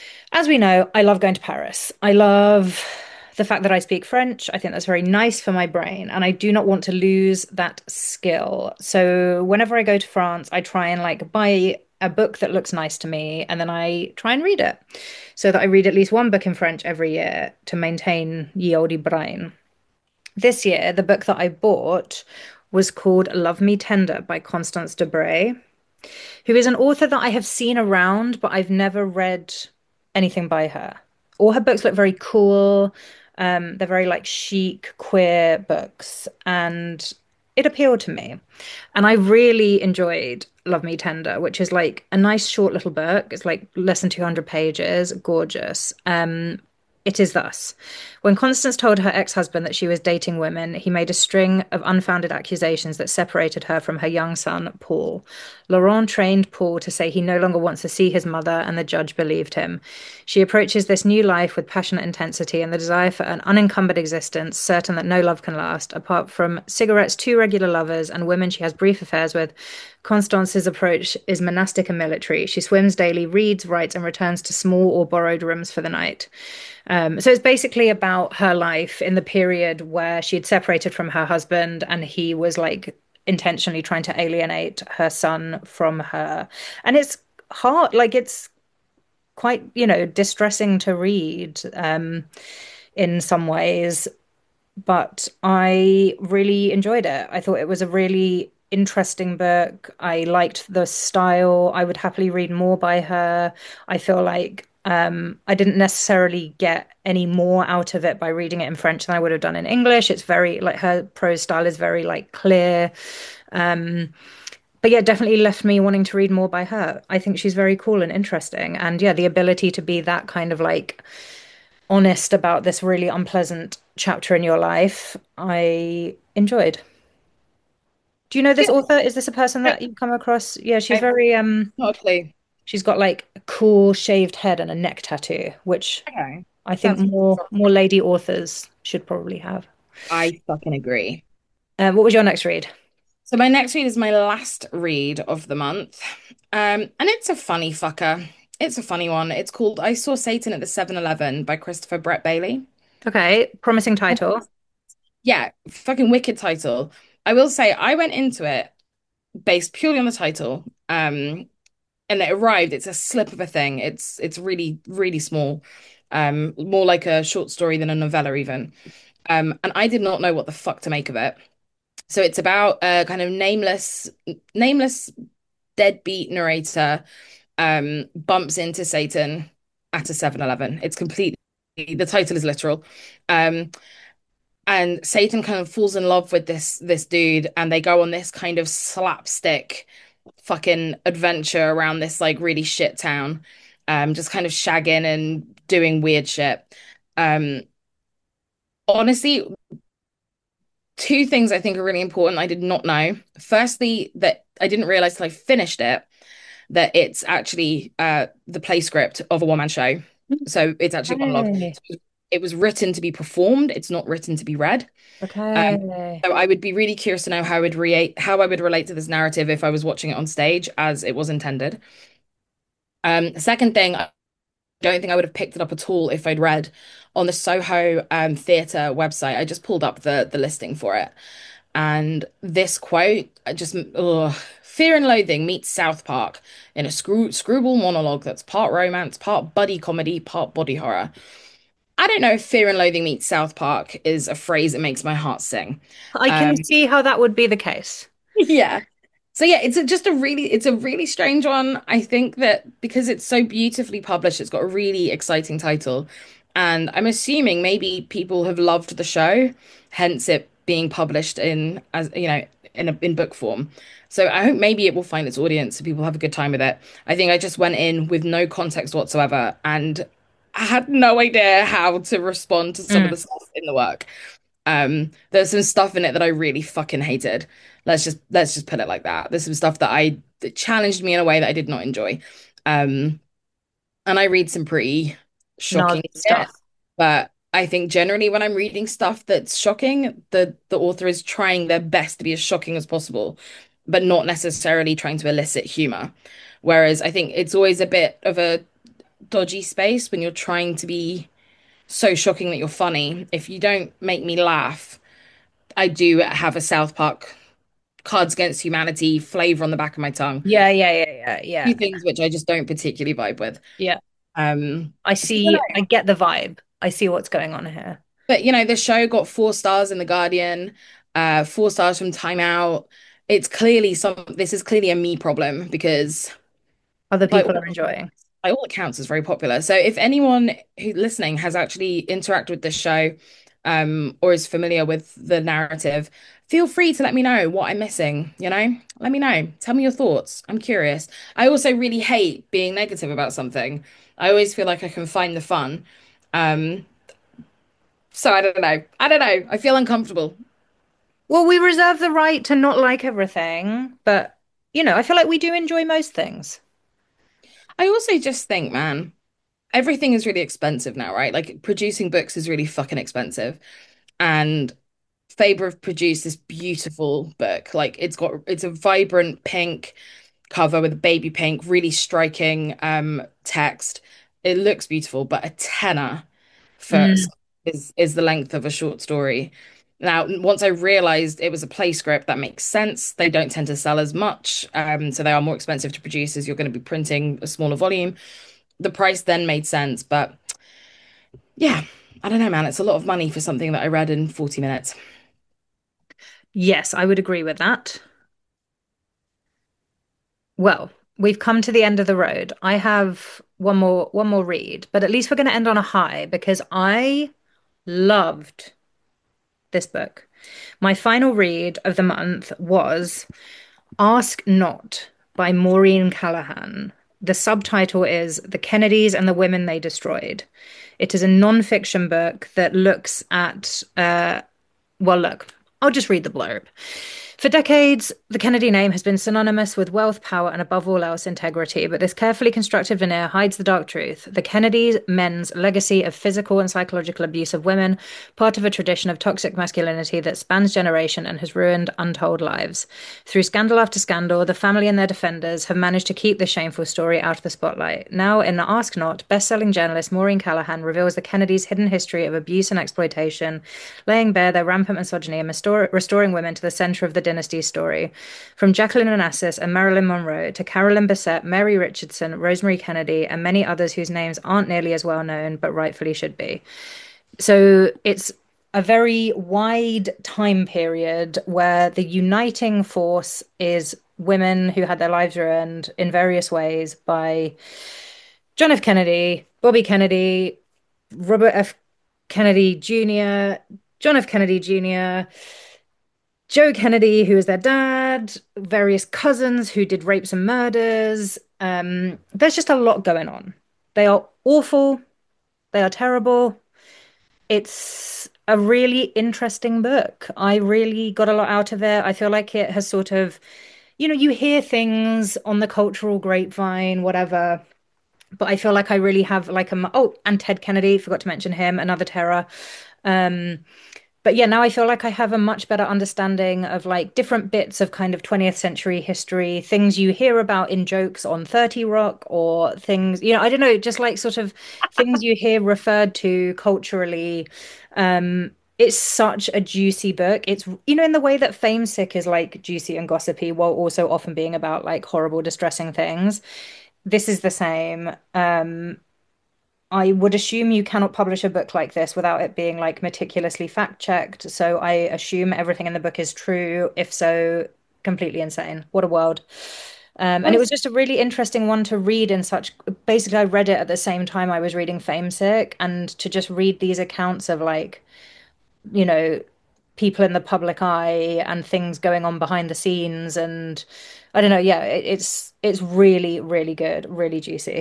as we know, I love going to Paris. I love the fact that I speak French. I think that's very nice for my brain, and I do not want to lose that skill. So, whenever I go to France, I try and like buy a book that looks nice to me, and then I try and read it so that I read at least one book in French every year to maintain ye olde brain. This year, the book that I bought was called Love Me Tender by Constance Debray, who is an author that I have seen around, but I've never read anything by her. All her books look very cool. Um, they're very like chic, queer books, and it appealed to me. And I really enjoyed Love Me Tender, which is like a nice short little book. It's like less than two hundred pages, gorgeous. Um, it is thus. When Constance told her ex-husband that she was dating women, he made a string of unfounded accusations that separated her from her young son, Paul. Laurent trained Paul to say he no longer wants to see his mother, and the judge believed him. She approaches this new life with passionate intensity and the desire for an unencumbered existence, certain that no love can last. Apart from cigarettes, two regular lovers, and women she has brief affairs with, Constance's approach is monastic and military. She swims daily, reads, writes, and returns to small or borrowed rooms for the night. Um, so it's basically about her life in the period where she had separated from her husband and he was like intentionally trying to alienate her son from her. And it's hard, like it's quite, you know, distressing to read um, in some ways, but I really enjoyed it. I thought it was a really interesting book. I liked the style. I would happily read more by her. I feel like um, I didn't necessarily get any more out of it by reading it in French than I would have done in English. It's very like her prose style is very like clear. Um, but yeah, definitely left me wanting to read more by her. I think she's very cool and interesting. And yeah, the ability to be that kind of like honest about this really unpleasant chapter in your life, I enjoyed. Do you know this Yeah, author? Is this a person no, that you come across? Yeah, she's I've very um not a clue. she's got like a cool shaved head and a neck tattoo, which Okay. I think That's more more lady authors should probably have. I fucking agree. Um, what was your next read? So my next read is my last read of the month. Um, and it's a funny fucker. It's a funny one. It's called I Saw Satan at the Seven Eleven by Christopher Brett Bailey. Okay, promising title. Yeah, fucking wicked title. I will say I went into it based purely on the title. Um, and it arrived, it's a slip of a thing. It's it's really, really small. Um, more like a short story than a novella even. Um, and I did not know what the fuck to make of it. So it's about a kind of nameless, nameless deadbeat narrator um bumps into Satan at a Seven Eleven. It's completely the title is literal. Um and Satan kind of falls in love with this this dude and they go on this kind of slapstick fucking adventure around this like really shit town. Um just kind of shagging and doing weird shit. Um honestly, two things I think are really important I did not know. Firstly, that I didn't realize till I finished it that it's actually uh, the play script of a one-man show. So it's actually monologue. Okay. It was written to be performed. It's not written to be read. Um, Okay. so I would be really curious to know how I would relate how I would relate to this narrative if I was watching it on stage as it was intended. Um, second thing, I don't think I would have picked it up at all if I'd read on the Soho um, Theatre website. I just pulled up the the listing for it. And this quote, I just, ugh, Fear and Loathing meets South Park in a screw screwball monologue that's part romance, part buddy comedy, part body horror. I don't know if Fear and Loathing meets South Park is a phrase that makes my heart sing. I can Um, see how that would be the case. yeah. So yeah, it's a, just a really, it's a really strange one. I think that because it's so beautifully published, it's got a really exciting title. And I'm assuming maybe people have loved the show, hence it being published in as you know, in a, in book form. So I hope maybe it will find its audience and people have a good time with it. I think I just went in with no context whatsoever and I had no idea how to respond to some of Mm. the stuff in the work. Um, there's some stuff in it that I really fucking hated. Let's just let's just put it like that. There's some stuff that I that challenged me in a way that I did not enjoy. Um, and I read some pretty shocking Gnarly shit, stuff. but I think generally when I'm reading stuff that's shocking, the the author is trying their best to be as shocking as possible, but not necessarily trying to elicit humor. Whereas I think it's always a bit of a dodgy space when you're trying to be so shocking that you're funny. If you don't make me laugh, I do have a South Park Cards Against Humanity flavor on the back of my tongue. Yeah, yeah, yeah, yeah, yeah. Two things which I just don't particularly vibe with. Yeah. Um, I so I don't see, I know. get the vibe. I see what's going on here. But you know, the show got four stars in The Guardian, uh, four stars from Time Out. It's clearly some, this is clearly a me problem because Other by people all are enjoying. by all accounts, it's very popular. So if anyone who listening has actually interacted with this show, um, or is familiar with the narrative, feel free to let me know what I'm missing, you know? Let me know. Tell me your thoughts. I'm curious. I also really hate being negative about something. I always feel like I can find the fun. Um, so I don't know. I don't know. I feel uncomfortable. Well, we reserve the right to not like everything, but you know, I feel like we do enjoy most things. I also just think, man, everything is really expensive now, right? Like producing books is really fucking expensive. And Faber have produced this beautiful book. Like it's got it's a vibrant pink cover with a baby pink, really striking um text. It looks beautiful, but a tenner for Mm. is is the length of a short story. Now, once I realized it was a play script, that makes sense. They don't tend to sell as much, um, so they are more expensive to produce as you're going to be printing a smaller volume. The price then made sense, but yeah, I don't know, man. It's a lot of money for something that I read in forty minutes. Yes, I would agree with that. Well, we've come to the end of the road. I have one more one more read, but at least we're going to end on a high because I loved this book. My final read of the month was Ask Not by Maureen Callahan. The subtitle is The Kennedys and the Women They Destroyed. It is a non-fiction book that looks at, uh, well, look, I'll just read the blurb. For decades, the Kennedy name has been synonymous with wealth, power, and above all else, integrity. But this carefully constructed veneer hides the dark truth. The Kennedy men's legacy of physical and psychological abuse of women, part of a tradition of toxic masculinity that spans generation and has ruined untold lives. Through scandal after scandal, the family and their defenders have managed to keep this shameful story out of the spotlight. Now, in Ask Not, best-selling journalist Maureen Callahan reveals the Kennedys' hidden history of abuse and exploitation, laying bare their rampant misogyny and restore- restoring women to the center of the dynasty's story. From Jacqueline Onassis and Marilyn Monroe to Carolyn Bessette, Mary Richardson, Rosemary Kennedy, and many others whose names aren't nearly as well known, but rightfully should be. So it's a very wide time period where the uniting force is women who had their lives ruined in various ways by John F. Kennedy, Bobby Kennedy, Robert F. Kennedy Junior, John F. Kennedy Junior, Joe Kennedy, who was their dad, various cousins who did rapes and murders. Um, there's just a lot going on. They are awful. They are terrible. It's a really interesting book. I really got a lot out of it. I feel like it has sort of, you know, you hear things on the cultural grapevine, whatever, but I feel like I really have like a, oh, and Ted Kennedy, forgot to mention him, another terror. Um, but yeah, now I feel like I have a much better understanding of like different bits of kind of twentieth century history, things you hear about in jokes on thirty Rock or things, you know, I don't know, just like sort of things you hear referred to culturally. Um, it's such a juicy book. It's, you know, in the way that Fame Sick is like juicy and gossipy while also often being about like horrible, distressing things. This is the same. Um, I would assume you cannot publish a book like this without it being like meticulously fact checked. So I assume everything in the book is true. If so, completely insane. What a world. Um, and it was That's just a really interesting one to read in such, basically, I read it at the same time I was reading Famesick, and to just read these accounts of like, you know, people in the public eye and things going on behind the scenes. And I don't know, yeah, it, it's it's really, really good, really juicy.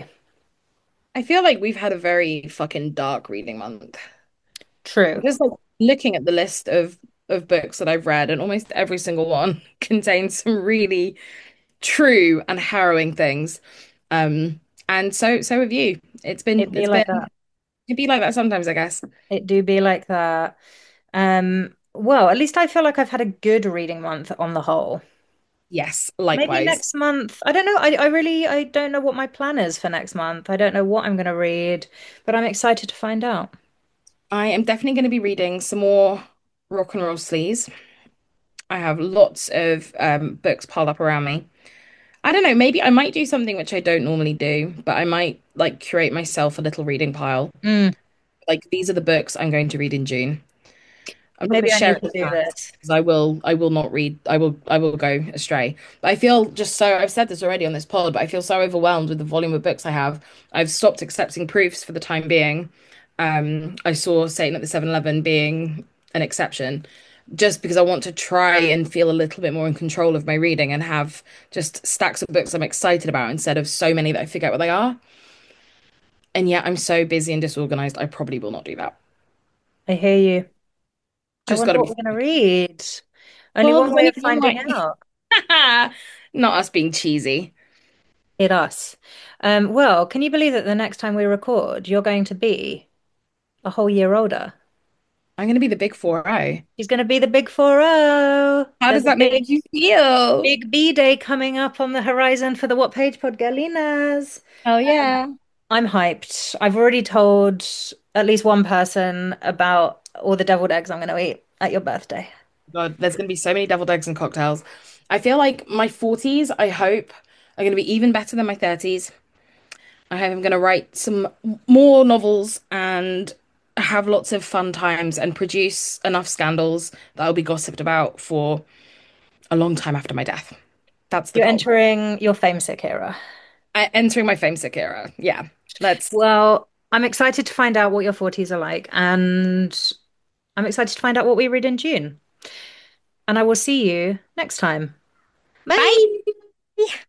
I feel like we've had a very fucking dark reading month. True. Just like looking at the list of of books that I've read, and almost every single one contains some really true and harrowing things. Um, and so so have you. It's been It'd be it's like been that. it'd be like that sometimes, I guess. It do be like that. Um, well, at least I feel like I've had a good reading month on the whole. Yes, Maybe likewise. next month. I don't know. I, I really I don't know what my plan is for next month. I don't know what I'm going to read, but I'm excited to find out. I am definitely going to be reading some more rock and roll sleaze. I have lots of um, books piled up around me. I don't know, maybe I might do something which I don't normally do, but I might like curate myself a little reading pile. Mm, Like these are the books I'm going to read in June. I'm not going maybe to I share need it to with do fans this. because I will I will not read. I will I will go astray. But I feel just so I've said this already on this pod, but I feel so overwhelmed with the volume of books I have. I've stopped accepting proofs for the time being. Um, I saw Satan at the Seven Eleven being an exception, just because I want to try and feel a little bit more in control of my reading and have just stacks of books I'm excited about instead of so many that I forget what they are. And yet I'm so busy and disorganized, I probably will not do that. I hear you. I Just got wonder to what be we're going to read. Only well, one there's way only of one finding way. out. Not us being cheesy. It us. Um, well, can you believe that the next time we record, you're going to be a whole year older? I'm going to be the big four oh. She's going to be the big four oh. How There's does a that big make you feel? Big B Day coming up on the horizon for the What Page Pod Galinas. Oh yeah. I'm hyped. I've already told at least one person about all the deviled eggs I'm going to eat at your birthday. God, there's going to be so many deviled eggs and cocktails. I feel like my forties, I hope, are going to be even better than my thirties. I hope I'm going to write some more novels and have lots of fun times and produce enough scandals that I'll be gossiped about for a long time after my death. That's the You're goal. entering your famesick era. I, entering my famesick era. Yeah. Let's. Well, I'm excited to find out what your forties are like, and I'm excited to find out what we read in June. And I will see you next time. Bye. Bye.